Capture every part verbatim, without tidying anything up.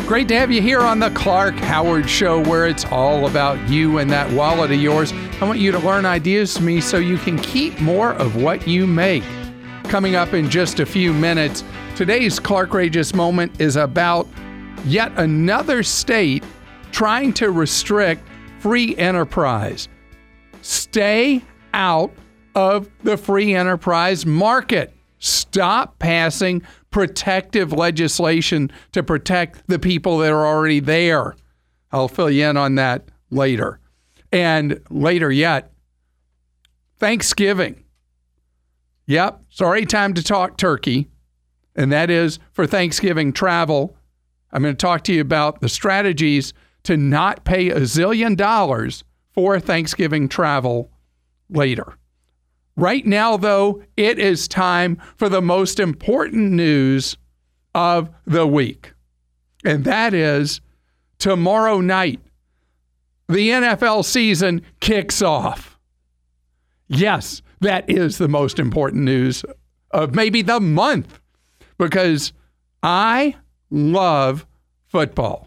Great to have you here on the Clark Howard Show, where it's all about you and that wallet of yours. I want you to learn ideas from me so you can keep more of what you make. Coming up in just a few minutes, today's Clarkrageous Moment is about yet another state trying to restrict free enterprise. Stay out of the free enterprise market. Stop passing protective legislation to protect the people that are already there. I'll fill you in on that later. And later yet, Thanksgiving. Yep, it's already time to talk turkey, and that is for Thanksgiving travel. I'm going to talk to you about the strategies to not pay a zillion dollars for Thanksgiving travel later. Right now, though, it is time for the most important news of the week. And that is tomorrow night, the N F L season kicks off. Yes, that is the most important news of maybe the month, because I love football.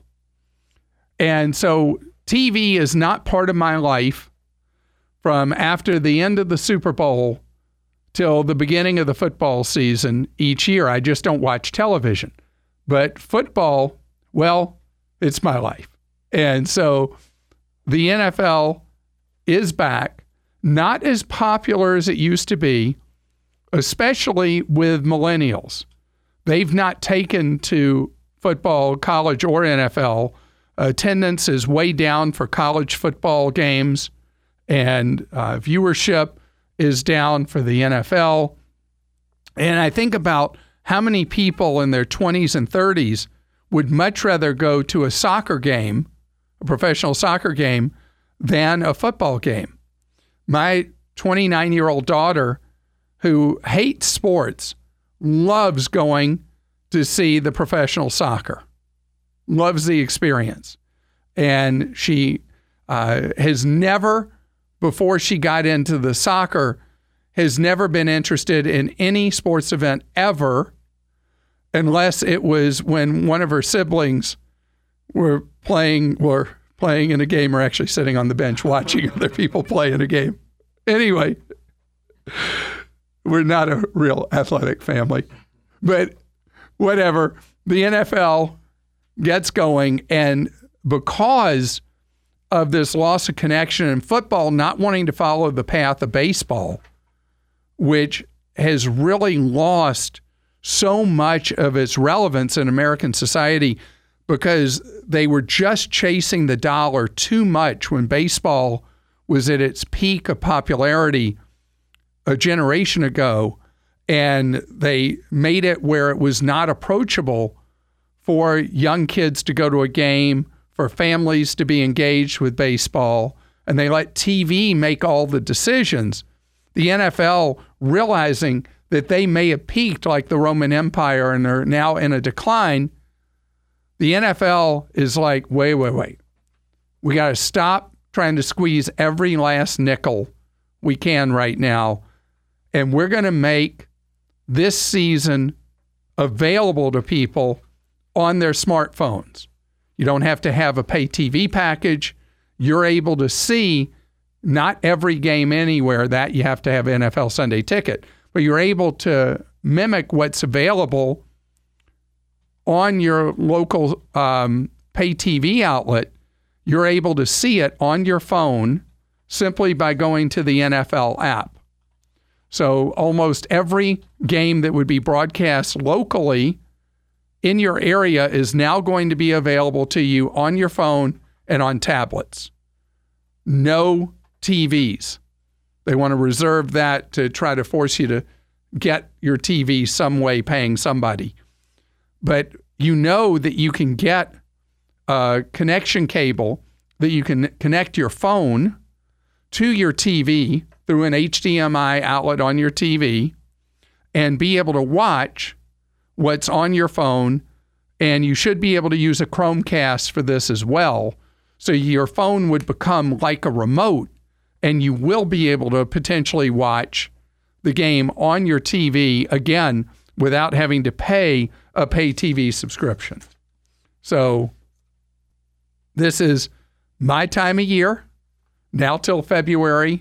And so T V is not part of my life from after the end of the Super Bowl till the beginning of the football season each year. I just don't watch television. But football, well, it's my life. And so the N F L is back, not as popular as it used to be, especially with millennials. They've not taken to football, college or N F L. Attendance is way down for college football games, and uh, viewership is down for the N F L. And I think about how many people in their twenties and thirties would much rather go to a soccer game, a professional soccer game, than a football game. My twenty-nine-year-old daughter, who hates sports, loves going to see the professional soccer, loves the experience. And she uh, has never, before she got into the soccer, has never been interested in any sports event ever, unless it was when one of her siblings were playing, were playing in a game or actually sitting on the bench watching other people play in a game. Anyway, we're not a real athletic family, but whatever. The N F L gets going, and because of this loss of connection in football not wanting to follow the path of baseball, which has really lost so much of its relevance in American society because they were just chasing the dollar too much when baseball was at its peak of popularity a generation ago, and they made it where it was not approachable for young kids to go to a game, for families to be engaged with baseball, and they let T V make all the decisions. The N F L, realizing that they may have peaked like the Roman Empire and are now in a decline, the N F L is like, wait, wait, wait. We got to stop trying to squeeze every last nickel we can right now, and we're going to make this season available to people on their smartphones. You don't have to have a pay T V package. You're able to see not every game anywhere. That you have to have an N F L Sunday Ticket, but you're able to mimic what's available on your local um, pay T V outlet. You're able to see it on your phone simply by going to the N F L app. So almost every game that would be broadcast locally in your area is now going to be available to you on your phone and on tablets. No T Vs. They want to reserve that to try to force you to get your T V some way paying somebody. But you know that you can get a connection cable that you can connect your phone to your T V through an H D M I outlet on your T V and be able to watch what's on your phone, and you should be able to use a Chromecast for this as well. So your phone would become like a remote, and you will be able to potentially watch the game on your T V, again, without having to pay a pay T V subscription. So this is my time of year, now till February,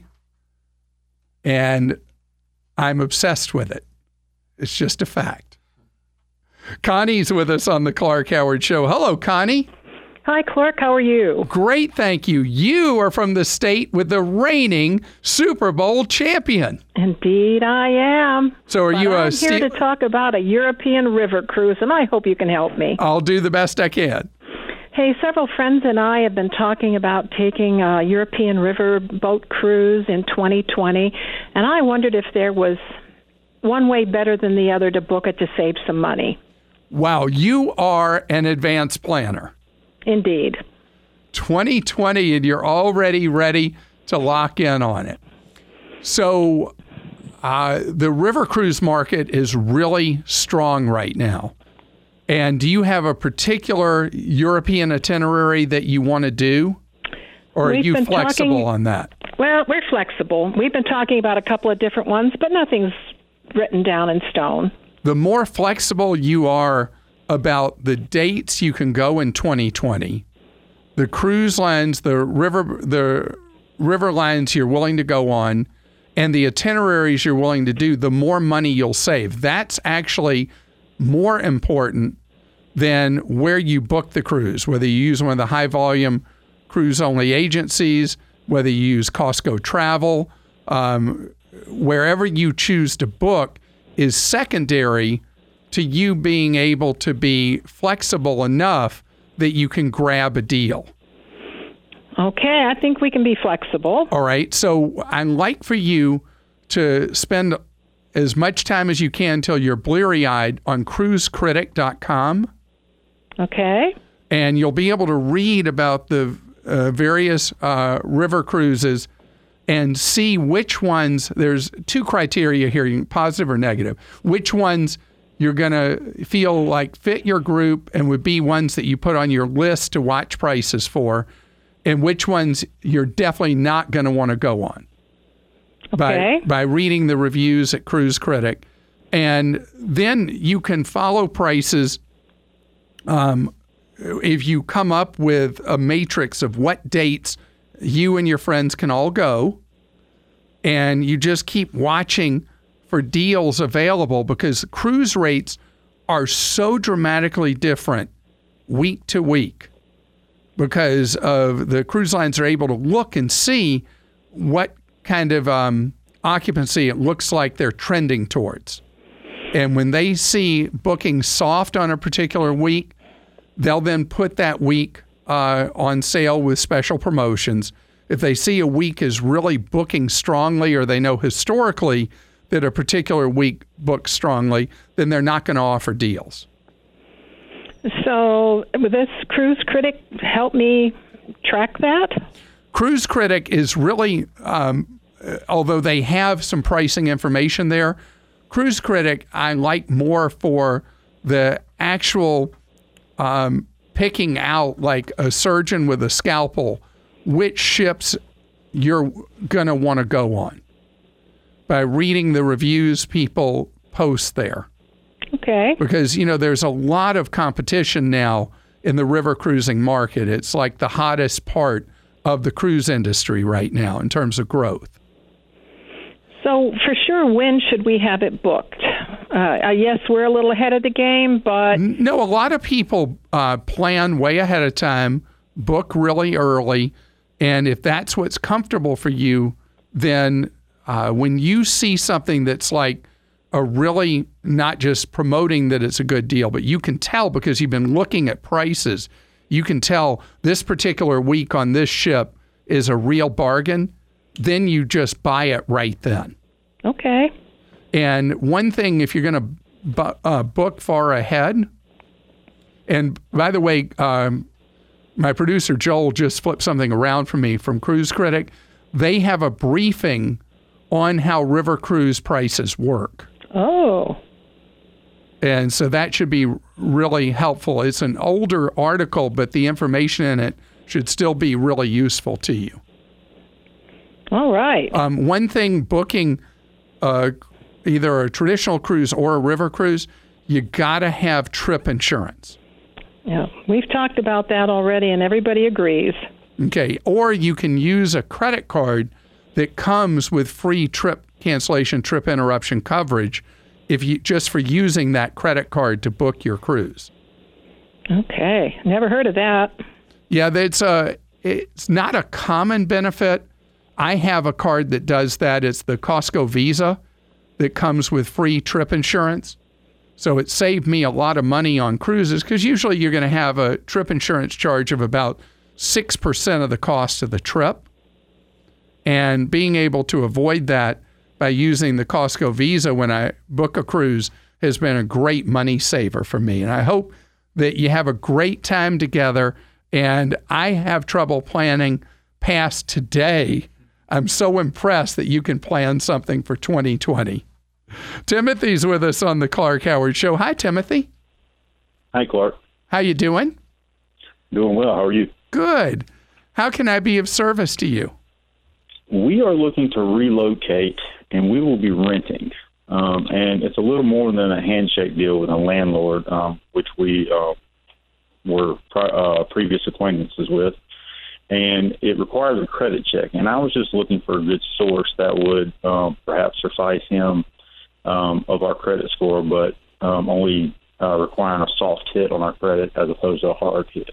and I'm obsessed with it. It's just a fact. Connie's with us on the Clark Howard Show. Hello, Connie. Hi, Clark. How are you? Great, thank you. You are from the state with the reigning Super Bowl champion. Indeed, I am. So are but you I'm a here st- to talk about a European river cruise, and I hope you can help me. I'll do the best I can. Hey, several friends and I have been talking about taking a European river boat cruise in twenty twenty, and I wondered if there was one way better than the other to book it to save some money. Wow, you are an advanced planner. Indeed. twenty twenty, and you're already ready to lock in on it. So uh, the river cruise market is really strong right now. And do you have a particular European itinerary that you want to do? Or We've are you been flexible talking, on that? Well, we're flexible. We've been talking about a couple of different ones, but nothing's written down in stone. The more flexible you are about the dates you can go in twenty twenty, the cruise lines, the river, the river lines you're willing to go on, and the itineraries you're willing to do, the more money you'll save. That's actually more important than where you book the cruise, whether you use one of the high volume cruise only agencies, whether you use Costco Travel, um, wherever you choose to book is secondary to you being able to be flexible enough that you can grab a deal. Okay, I think we can be flexible. All right. So I'd like for you to spend as much time as you can till you're bleary-eyed on cruise critic dot com. Okay. And you'll be able to read about the uh, various uh, river cruises and see which ones, there's two criteria here, positive or negative, which ones you're going to feel like fit your group and would be ones that you put on your list to watch prices for, and which ones you're definitely not going to want to go on. Okay. By, by reading the reviews at Cruise Critic. And then you can follow prices um, if you come up with a matrix of what dates you and your friends can all go, and you just keep watching for deals available, because cruise rates are so dramatically different week to week because of the cruise lines are able to look and see what kind of um, occupancy it looks like they're trending towards. And when they see booking soft on a particular week, they'll then put that week uh, on sale with special promotions. If they see a week is really booking strongly, or they know historically that a particular week books strongly, then they're not going to offer deals. So will this Cruise Critic help me track that? Cruise Critic is really, um, although they have some pricing information there, Cruise Critic I like more for the actual um, picking out, like a surgeon with a scalpel, which ships you're going to want to go on by reading the reviews people post there. Okay. Because, you know, there's a lot of competition now in the river cruising market. It's like the hottest part of the cruise industry right now in terms of growth. So for sure, when should we have it booked? Uh, yes, we're a little ahead of the game, but... No, a lot of people uh, plan way ahead of time, book really early, and if that's what's comfortable for you, then uh, when you see something that's like a really not just promoting that it's a good deal, but you can tell because you've been looking at prices, you can tell this particular week on this ship is a real bargain, then you just buy it right then. Okay. And one thing, if you're going to bu- uh, book far ahead, and by the way, um, my producer Joel just flipped something around for me from Cruise Critic. They have a briefing on how river cruise prices work. Oh. And so that should be really helpful. It's an older article, but the information in it should still be really useful to you. All right. Um, one thing, booking uh, either a traditional cruise or a river cruise, you got to have trip insurance. Yeah, we've talked about that already, and everybody agrees. Okay, or you can use a credit card that comes with free trip cancellation, trip interruption coverage, if you just for using that credit card to book your cruise. Okay, never heard of that. Yeah, it's a it's not a common benefit. I have a card that does that. It's the Costco Visa that comes with free trip insurance. So it saved me a lot of money on cruises because usually you're going to have a trip insurance charge of about six percent of the cost of the trip. And being able to avoid that by using the Costco Visa when I book a cruise has been a great money saver for me. And I hope that you have a great time together. And I have trouble planning past today. I'm so impressed that you can plan something for twenty twenty. Timothy's with us on the Clark Howard Show. Hi, Timothy. Hi, Clark. How you doing? Doing well. How are you? Good. How can I be of service to you? We are looking to relocate, and we will be renting. Um, and it's a little more than a handshake deal with a landlord, um, which we uh, were pri- uh, previous acquaintances with. And it requires a credit check. And I was just looking for a good source that would um, perhaps suffice him um, of our credit score, but um, only uh, requiring a soft hit on our credit as opposed to a hard hit.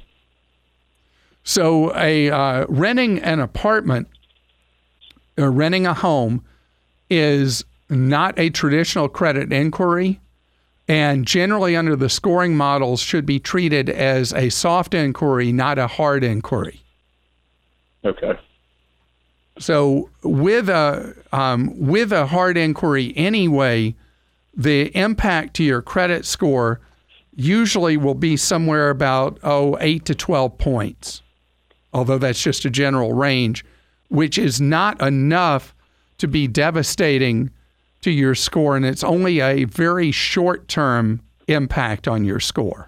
So a uh, renting an apartment or renting a home is not a traditional credit inquiry, and generally under the scoring models should be treated as a soft inquiry, not a hard inquiry. Okay. So with a um, with a hard inquiry anyway, the impact to your credit score usually will be somewhere about oh eight to twelve points, although that's just a general range, which is not enough to be devastating to your score, and it's only a very short-term impact on your score.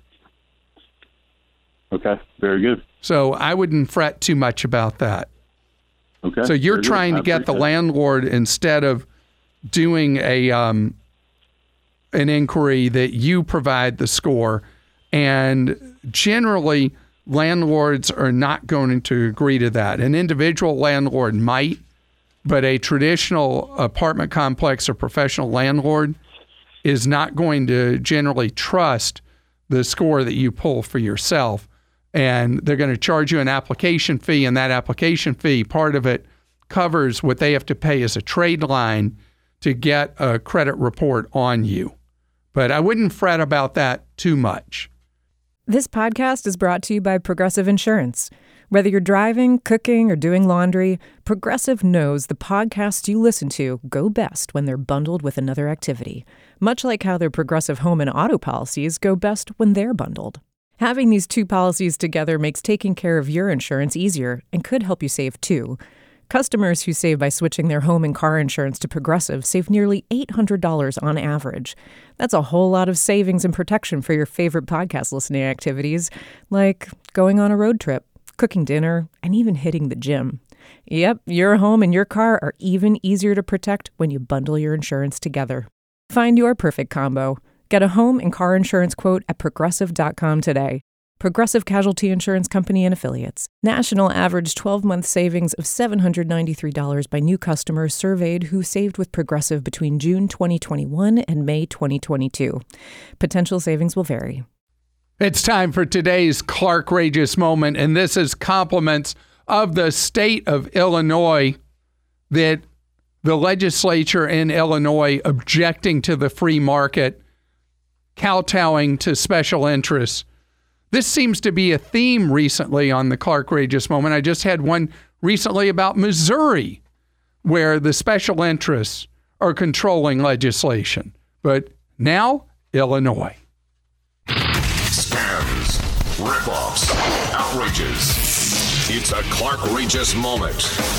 Okay, very good. So I wouldn't fret too much about that. Okay. So you're very trying good. to get the landlord, instead of doing a um, an inquiry, that you provide the score, and generally landlords are not going to agree to that. An individual landlord might, but a traditional apartment complex or professional landlord is not going to generally trust the score that you pull for yourself. And they're going to charge you an application fee, and that application fee, part of it covers what they have to pay as a trade line to get a credit report on you. But I wouldn't fret about that too much. This podcast is brought to you by Progressive Insurance. Whether you're driving, cooking, or doing laundry, Progressive knows the podcasts you listen to go best when they're bundled with another activity, much like how their Progressive home and auto policies go best when they're bundled. Having these two policies together makes taking care of your insurance easier and could help you save too. Customers who save by switching their home and car insurance to Progressive save nearly eight hundred dollars on average. That's a whole lot of savings and protection for your favorite podcast listening activities, like going on a road trip, cooking dinner, and even hitting the gym. Yep, your home and your car are even easier to protect when you bundle your insurance together. Find your perfect combo. Get a home and car insurance quote at progressive dot com today. Progressive Casualty Insurance Company and Affiliates. National average twelve-month savings of seven hundred ninety-three dollars by new customers surveyed who saved with Progressive between June twenty twenty-one and May twenty twenty-two. Potential savings will vary. It's time for today's Clark-rageous moment, and this is compliments of the state of Illinois, that the legislature in Illinois objecting to the free market, kowtowing to special interests. This seems to be a theme recently on the Clark-rageous moment. I just had one recently about Missouri, where the special interests are controlling legislation. But now, Illinois. Scams, ripoffs, outrages. It's a Clark-rageous moment.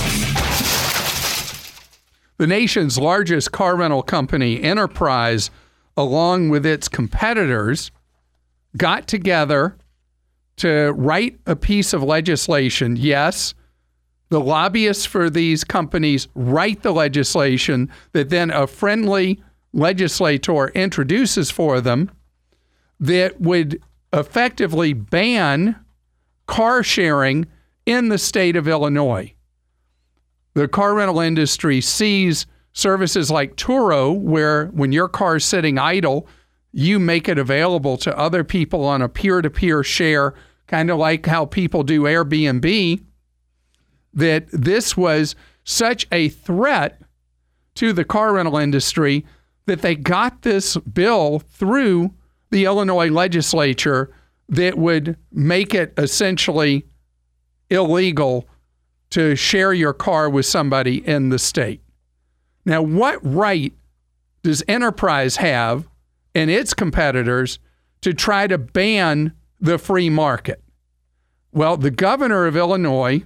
The nation's largest car rental company, Enterprise, along with its competitors, got together to write a piece of legislation. Yes, the lobbyists for these companies write the legislation that then a friendly legislator introduces for them, that would effectively ban car sharing in the state of Illinois. The car rental industry sees services like Turo, where when your car's sitting idle, you make it available to other people on a peer-to-peer share, kind of like how people do Airbnb, that this was such a threat to the car rental industry that they got this bill through the Illinois legislature that would make it essentially illegal to share your car with somebody in the state. Now, what right does Enterprise have and its competitors to try to ban the free market? Well, the governor of Illinois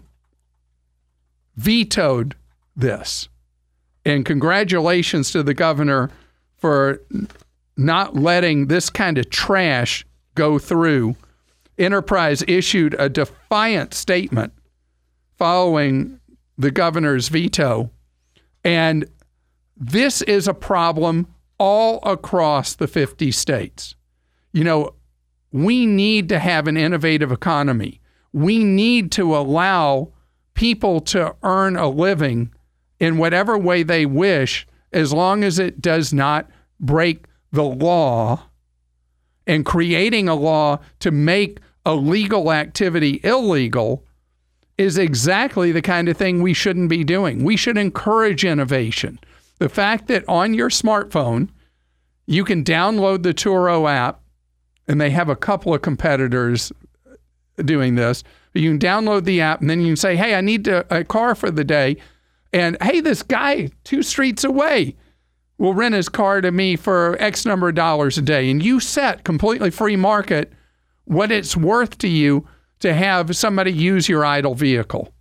vetoed this. And congratulations to the governor for not letting this kind of trash go through. Enterprise issued a defiant statement following the governor's veto. And this is a problem all across the fifty states. You know, we need to have an innovative economy. We need to allow people to earn a living in whatever way they wish, as long as it does not break the law. And creating a law to make a legal activity illegal is exactly the kind of thing we shouldn't be doing. We should encourage innovation. The fact that on your smartphone, you can download the Turo app, and they have a couple of competitors doing this. You can download the app, and then you can say, hey, I need to, a car for the day. And hey, this guy two streets away will rent his car to me for X number of dollars a day. And you set completely free market what it's worth to you to have somebody use your idle vehicle.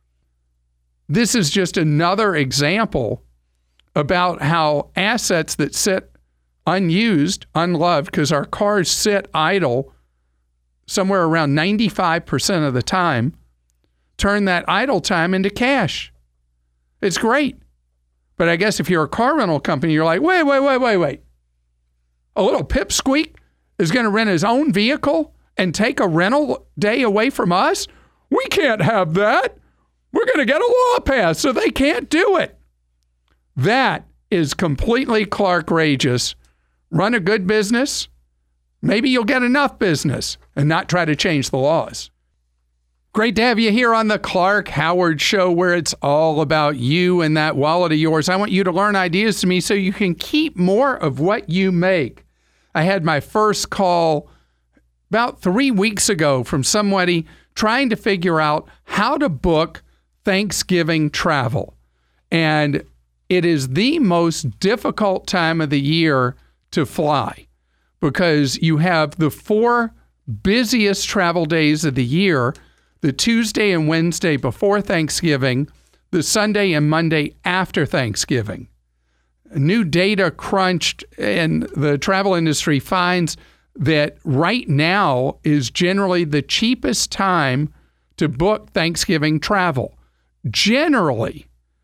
This is just another example about how assets that sit unused, unloved, because our cars sit idle somewhere around ninety-five percent of the time, turn that idle time into cash. It's great. But I guess if you're a car rental company, you're like, wait, wait, wait, wait, wait. A little pipsqueak is going to rent his own vehicle and take a rental day away from us? We can't have that. We're going to get a law passed so they can't do it. That is completely Clark-rageous. Run a good business. Maybe you'll get enough business and not try to change the laws. Great to have you here on the Clark Howard Show, where it's all about you and that wallet of yours. I want you to learn ideas to me so you can keep more of what you make. I had my first call about three weeks ago from somebody trying to figure out how to book Thanksgiving travel. And it is the most difficult time of the year to fly because you have the four busiest travel days of the year, the Tuesday and Wednesday before Thanksgiving, the Sunday and Monday after Thanksgiving. New data crunched in the travel industry finds that right now is generally the cheapest time to book Thanksgiving travel. Generally.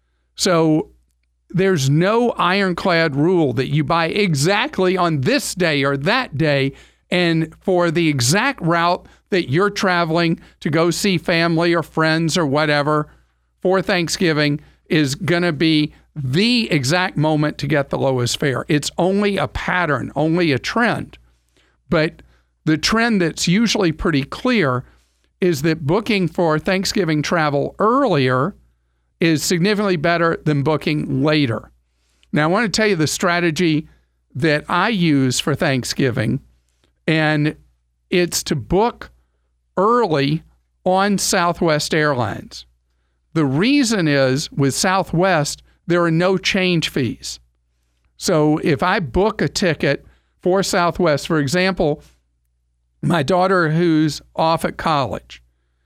So there's no ironclad rule that you buy exactly on this day or that day and for the exact route that you're traveling to go see family or friends or whatever for Thanksgiving is going to be the exact moment to get the lowest fare. It's only a pattern, only a trend. But the trend that's usually pretty clear is that booking for Thanksgiving travel earlier is significantly better than booking later. Now, I want to tell you the strategy that I use for Thanksgiving, and it's to book early on Southwest Airlines. The reason is with Southwest, there are no change fees. So if I book a ticket for Southwest, for example, my daughter who's off at college,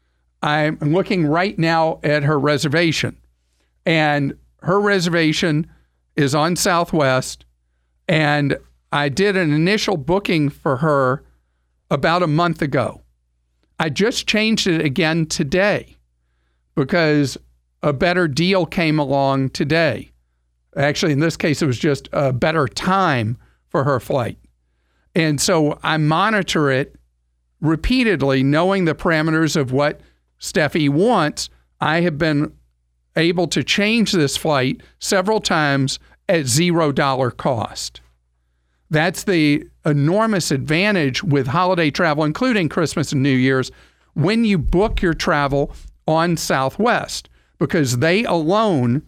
I'm looking right now at her reservation, and her reservation is on Southwest, and I did an initial booking for her about a month ago. I just changed it again today because a better deal came along today. Actually, in this case, it was just a better time for her flight. And so I monitor it repeatedly, knowing the parameters of what Steffi wants, I have been able to change this flight several times at zero dollar cost. That's the enormous advantage with holiday travel, including Christmas and New Year's, when you book your travel on Southwest, because they alone,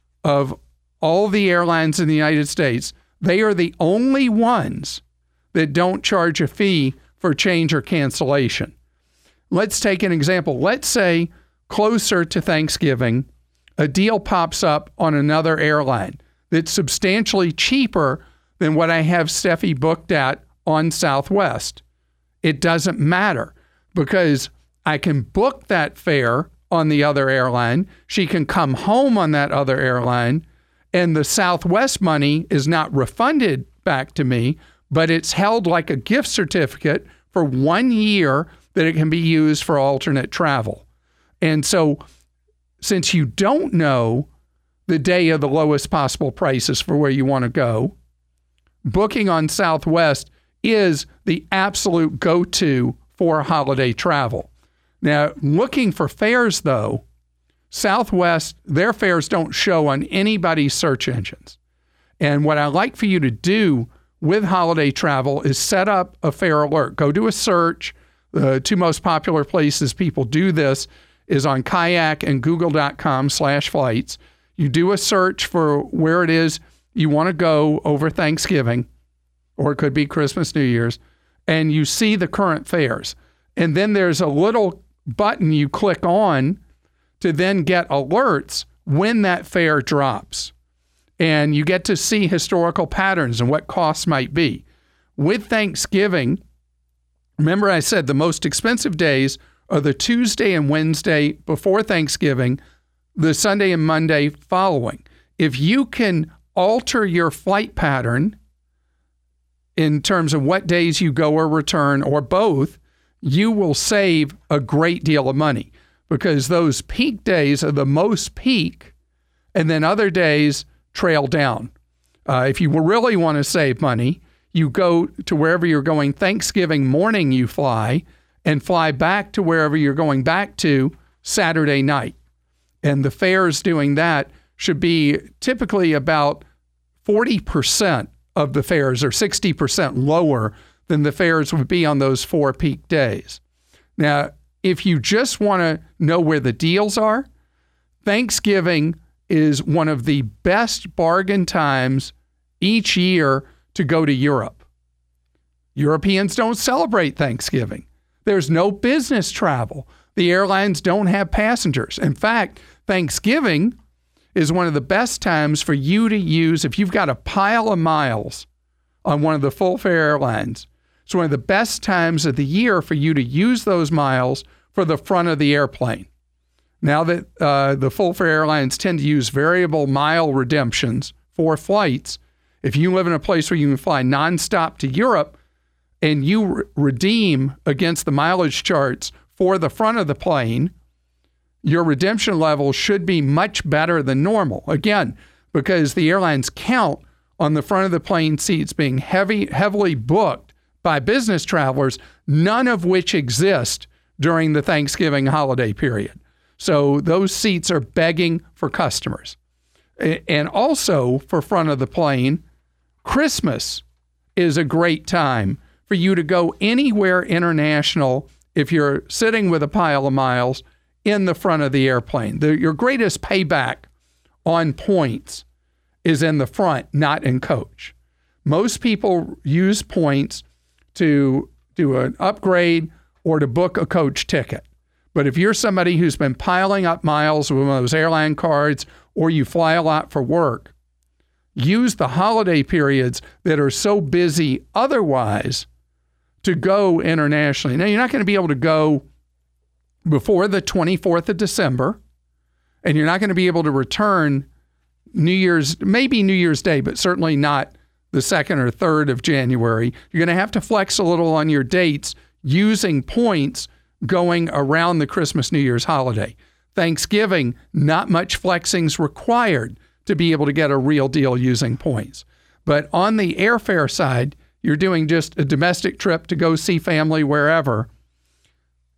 of all the airlines in the United States, they are the only ones that don't charge a fee for change or cancellation. Let's take an example. Let's say closer to Thanksgiving, a deal pops up on another airline that's substantially cheaper than what I have Steffi booked at on Southwest. It doesn't matter because I can book that fare on the other airline. She can come home on that other airline, and the Southwest money is not refunded back to me, but it's held like a gift certificate for one year that it can be used for alternate travel. And so since you don't know the day of the lowest possible prices for where you want to go, booking on Southwest is the absolute go-to for holiday travel. Now, looking for fares, though, Southwest, their fares don't show on anybody's search engines. And what I like for you to do with holiday travel is set up a fare alert. Go do a search. The two most popular places people do this is on Kayak and google.com slash flights. You do a search for where it is you want to go over Thanksgiving, or it could be Christmas, New Year's, and you see the current fares. And then there's a little button you click on to then get alerts when that fare drops. And you get to see historical patterns and what costs might be. With Thanksgiving, remember I said the most expensive days are the Tuesday and Wednesday before Thanksgiving, the Sunday and Monday following. If you can alter your flight pattern in terms of what days you go or return, or both, you will save a great deal of money, because those peak days are the most peak, and then other days trail down. Uh, if you really want to save money, you go to wherever you're going Thanksgiving morning, you fly, and fly back to wherever you're going back to Saturday night. And the fares doing that should be typically about forty percent of the fares, or sixty percent lower than the fares would be on those four peak days. Now, if you just want to know where the deals are, Thanksgiving is one of the best bargain times each year to go to Europe. Europeans don't celebrate Thanksgiving. There's no business travel. The airlines don't have passengers. In fact, Thanksgiving is one of the best times for you to use if you've got a pile of miles on one of the full fare airlines. It's one of the best times of the year for you to use those miles for the front of the airplane. Now that uh, the full fare airlines tend to use variable mile redemptions for flights, if you live in a place where you can fly nonstop to Europe and you re- redeem against the mileage charts for the front of the plane, your redemption level should be much better than normal. Again, because the airlines count on the front of the plane seats being heavy, heavily booked by business travelers, none of which exist during the Thanksgiving holiday period. So those seats are begging for customers. And also for front of the plane, Christmas is a great time for you to go anywhere international if you're sitting with a pile of miles in the front of the airplane. The, your greatest payback on points is in the front, not in coach. Most people use points to do an upgrade or to book a coach ticket. But if you're somebody who's been piling up miles with one of those airline cards, or you fly a lot for work, use the holiday periods that are so busy otherwise to go internationally. Now, you're not going to be able to go before the twenty-fourth of December, and you're not going to be able to return New Year's, maybe New Year's Day, but certainly not the second or third of January. You're going to have to flex a little on your dates using points going around the Christmas, New Year's holiday. Thanksgiving, not much flexing's required to be able to get a real deal using points. But on the airfare side, you're doing just a domestic trip to go see family wherever.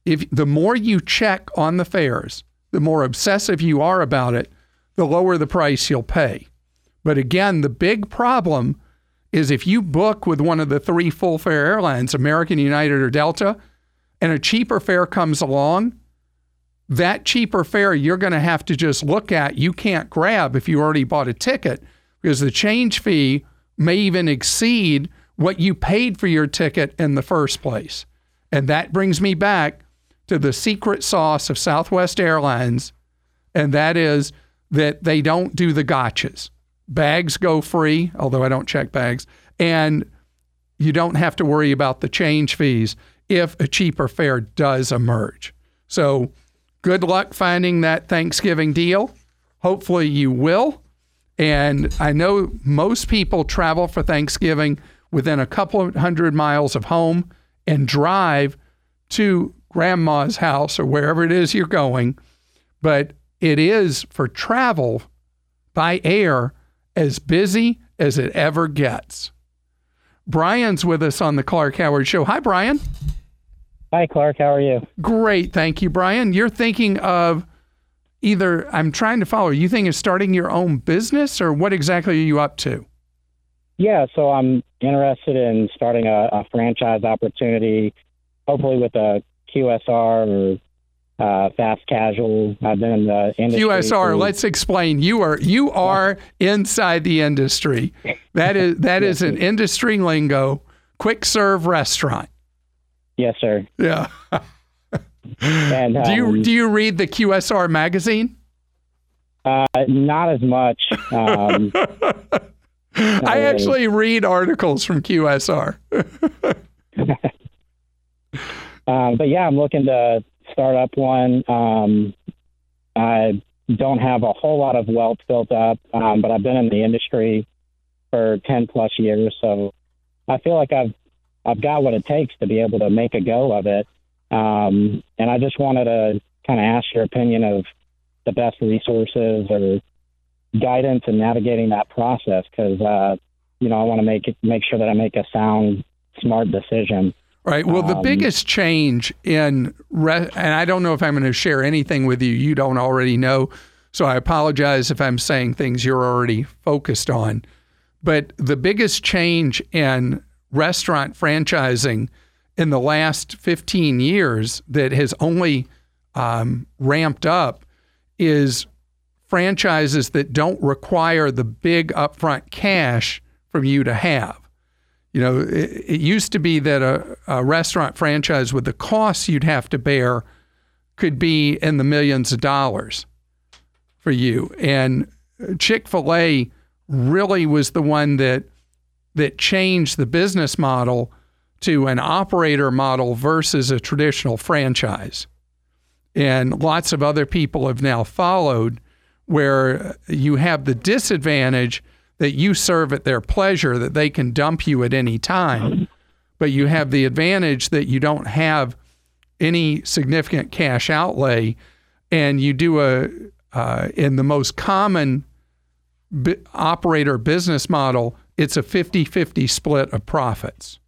if the more you check on the fares, the more obsessive you are about it, the lower the price you'll pay. But again, the big problem is if you book with one of the three full fare airlines, American, United, or Delta, and a cheaper fare comes along, that cheaper fare you're going to have to just look at. You can't grab if you already bought a ticket, because the change fee may even exceed what you paid for your ticket in the first place. And that brings me back to the secret sauce of Southwest Airlines, and that is that they don't do the gotchas. Bags go free, although I don't check bags, and you don't have to worry about the change fees if a cheaper fare does emerge. So good luck finding that Thanksgiving deal. Hopefully you will. And I know most people travel for Thanksgiving within a couple of hundred miles of home and drive to grandma's house or wherever it is you're going. But it is, for travel by air, as busy as it ever gets. Brian's with us on the Clark Howard Show. Hi, Brian. Hi, Clark. How are you? Great. Thank you, Brian. You're thinking of either, I'm trying to follow, you think of starting your own business, or what exactly are you up to? Yeah, so I'm interested in starting a, a franchise opportunity, hopefully with a Q S R or uh, fast casual. I've been in the industry. Q S R, for, let's explain. You are you are inside the industry. That is that yes, is an industry lingo. Quick serve restaurant. Yes, sir. Yeah. And, um, do you do you read the Q S R magazine? Uh, not as much. Um, I actually read articles from Q S R. um, but yeah, I'm looking to start up one. Um, I don't have a whole lot of wealth built up, um, but I've been in the industry for ten plus years, so I feel like I've I've got what it takes to be able to make a go of it. Um, and I just wanted to kind of ask your opinion of the best resources or guidance in navigating that process, because uh, you know I want to make it make sure that I make a sound, smart decision. Right. Well, the Um, biggest change in, re- and I don't know if I'm going to share anything with you you don't already know, so I apologize if I'm saying things you're already focused on. But the biggest change in restaurant franchising in the last fifteen years that has only um, ramped up is franchises that don't require the big upfront cash from you to have. You know, it, it used to be that a, a restaurant franchise with the costs you'd have to bear could be in the millions of dollars for you. And Chick-fil-A really was the one that that changed the business model to an operator model versus a traditional franchise. And lots of other people have now followed, where you have the disadvantage that you serve at their pleasure, that they can dump you at any time. But you have the advantage that you don't have any significant cash outlay, and you do a, uh, in the most common bi- operator business model, it's a fifty-fifty split of profits.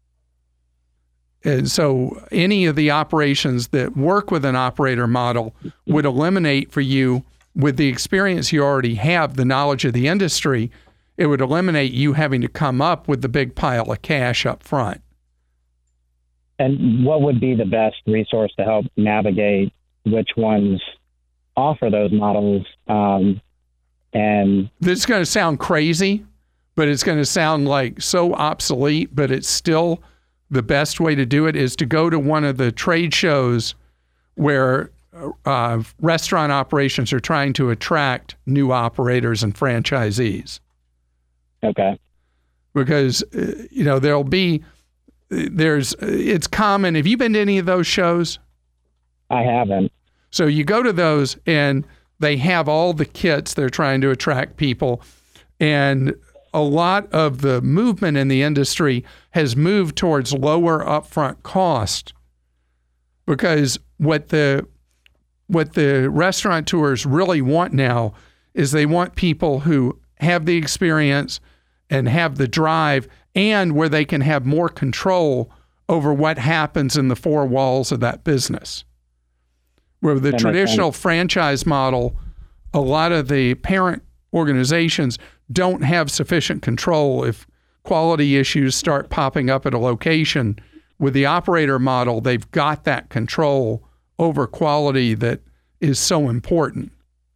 And so any of the operations that work with an operator model would eliminate for you, with the experience you already have, the knowledge of the industry, it would eliminate you having to come up with the big pile of cash up front. And what would be the best resource to help navigate which ones offer those models? Um, and this is going to sound crazy, but it's going to sound like so obsolete, but it's still the best way to do it is to go to one of the trade shows where uh, restaurant operations are trying to attract new operators and franchisees. Okay. Because, uh, you know, there'll be, there's, it's common. Have you been to any of those shows? I haven't. So you go to those and they have all the kits. They're trying to attract people. And a lot of the movement in the industry has moved towards lower upfront cost, because what the what the restaurateurs really want now is they want people who have the experience and have the drive, and where they can have more control over what happens in the four walls of that business. Where the That traditional franchise model, a lot of the parent organizations don't have sufficient control if quality issues start popping up at a location. With the operator model, they've got that control over quality that is so important.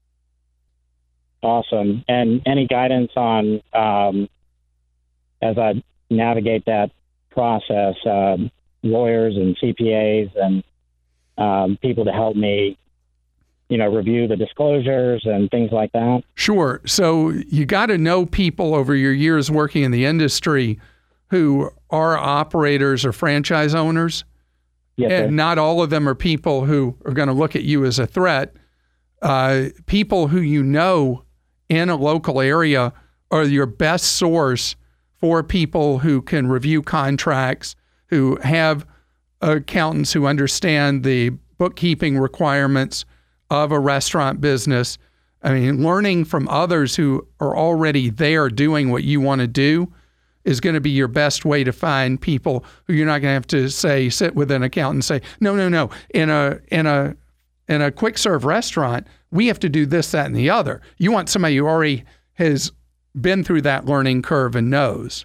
Awesome. And any guidance on, um, as I navigate that process, uh, lawyers and C P As and um, people to help me, you know, review the disclosures and things like that? Sure. So you got to know people over your years working in the industry who are operators or franchise owners. Yes, and sir. not all of them are people who are going to look at you as a threat. Uh, people who you know in a local area are your best source for people who can review contracts, who have accountants who understand the bookkeeping requirements of a restaurant business. I mean, learning from others who are already there doing what you want to do is going to be your best way to find people who you're not going to have to say, sit with an accountant and say, no, no, no. In a in a in a quick serve restaurant, we have to do this, that, and the other. You want somebody who already has been through that learning curve and knows.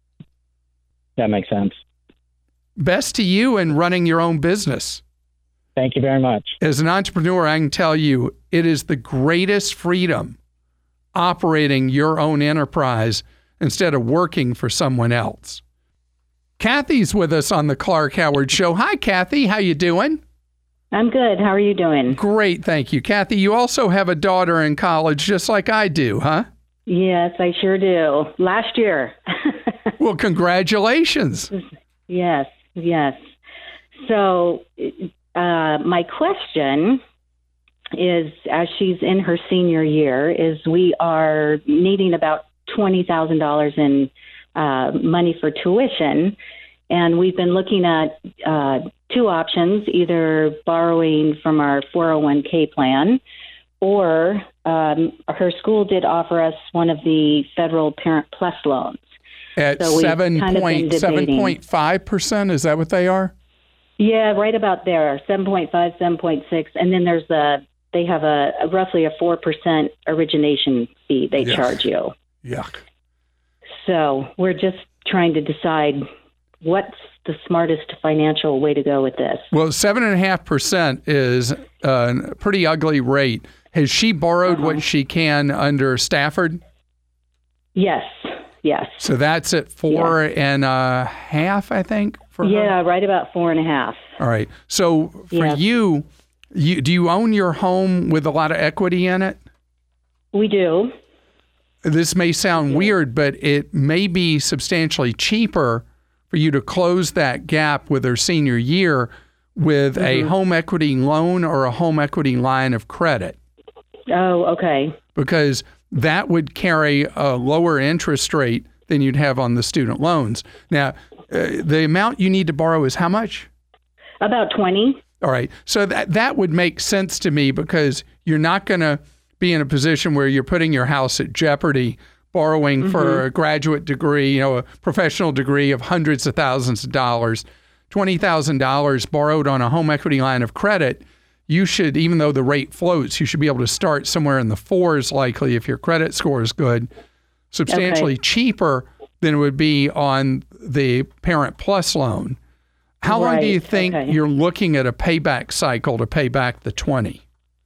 That makes sense. Best to you in running your own business. Thank you very much. As an entrepreneur, I can tell you it is the greatest freedom operating your own enterprise instead of working for someone else. Kathy's with us on the Clark Howard Show. Hi, Kathy. How you doing? I'm good. How are you doing? Great, thank you. Kathy, you also have a daughter in college just like I do, huh? Yes, I sure do. Last year. Well, congratulations. Yes, yes. So uh, my question is, as she's in her senior year, is we are needing about twenty thousand dollars in uh, money for tuition. And we've been looking at uh, two options, either borrowing from our four oh one k plan, or um, her school did offer us one of the federal Parent Plus loans. At So we've seven kind of been point debating. seven five percent, is that what they are? Yeah, right about there, seven point five, seven point six. And then there's a, they have a, a roughly a four percent origination fee they Yuck. charge you. Yuck. So we're just trying to decide what's the smartest financial way to go with this. Well, seven point five percent is a pretty ugly rate. Has she borrowed Uh-huh. what she can under Stafford? Yes, yes. So that's at four and a half, I think, for her? Yeah, right about four and a half. All right. So for Yes. you, you, do you own your home with a lot of equity in it? We do. This may sound weird, but it may be substantially cheaper for you to close that gap with her senior year with a home equity loan or a home equity line of credit, Oh, okay. because that would carry a lower interest rate than you'd have on the student loans. Now, uh, the amount you need to borrow is how much? About twenty. All right. So that that would make sense to me, because you're not going to be in a position where you're putting your house at jeopardy borrowing for a graduate degree, you know, a professional degree of hundreds of thousands of dollars. twenty thousand dollars borrowed on a home equity line of credit, you should, even though the rate floats, you should be able to start somewhere in the fours likely if your credit score is good, substantially Okay. cheaper than it would be on the Parent Plus loan. How long do you Right, think okay. you're looking at a payback cycle to pay back the twenty?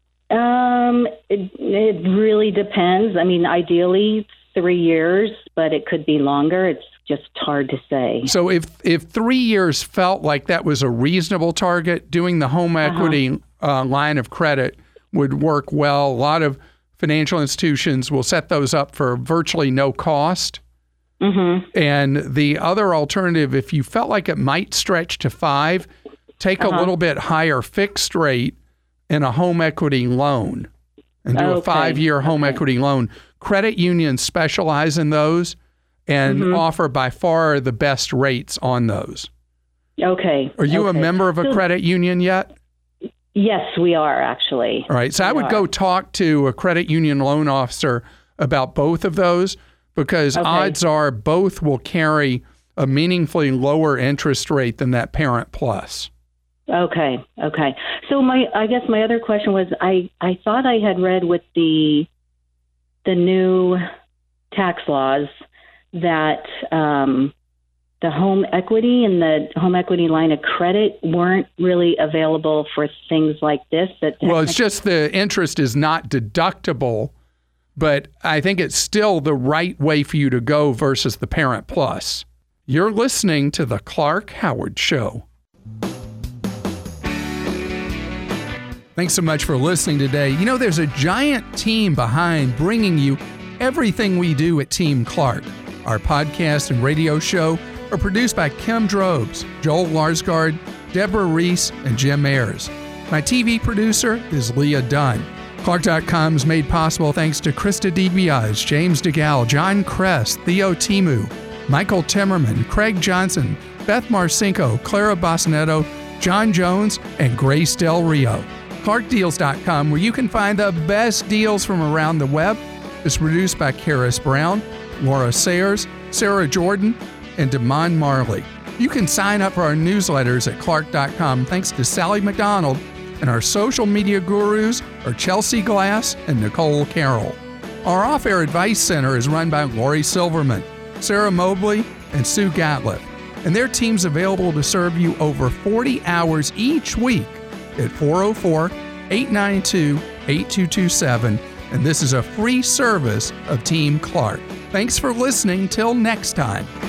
Um, it, it really depends. I mean, ideally three years, but it could be longer. It's just hard to say. So if if three years felt like that was a reasonable target, doing the home equity uh, line of credit would work well. A lot of financial institutions will set those up for virtually no cost. Mm-hmm. And the other alternative, if you felt like it might stretch to five, take a little bit higher fixed rate in a home equity loan and do a Okay, five-year home okay. equity loan. Credit unions specialize in those and Mm-hmm. offer by far the best rates on those. Okay. Are you a okay. member of a So- credit union yet? Yes, we are actually. All right. So I We would go are. talk to a credit union loan officer about both of those, because Okay. odds are both will carry a meaningfully lower interest rate than that Parent Plus. Okay. Okay. So my, I guess my other question was, I, I thought I had read with the, the new tax laws that, um, the home equity and the home equity line of credit weren't really available for things like this. That well, it's just the interest is not deductible, but I think it's still the right way for you to go versus the Parent Plus. You're listening to The Clark Howard Show. Thanks so much for listening today. You know, there's a giant team behind bringing you everything we do at Team Clark. Our podcast and radio show are produced by Kim Drobes, Joel Larsgaard, Deborah Reese, and Jim Ayers. My T V producer is Leah Dunn. Clark dot com is made possible thanks to Krista DiBiase, James DeGal, John Kress, Theo Timu, Michael Timmerman, Craig Johnson, Beth Marcinko, Clara Bosnetto, John Jones, and Grace Del Rio. Clark Deals dot com, where you can find the best deals from around the web, is produced by Karis Brown, Laura Sayers, Sarah Jordan, and Damon Marley. You can sign up for our newsletters at Clark dot com thanks to Sally McDonald, and our social media gurus are Chelsea Glass and Nicole Carroll. Our off-air advice center is run by Lori Silverman, Sarah Mobley, and Sue Gatliff, and their team's available to serve you over forty hours each week at four oh four, eight nine two, eight two two seven, and this is a free service of Team Clark. Thanks for listening. Till next time.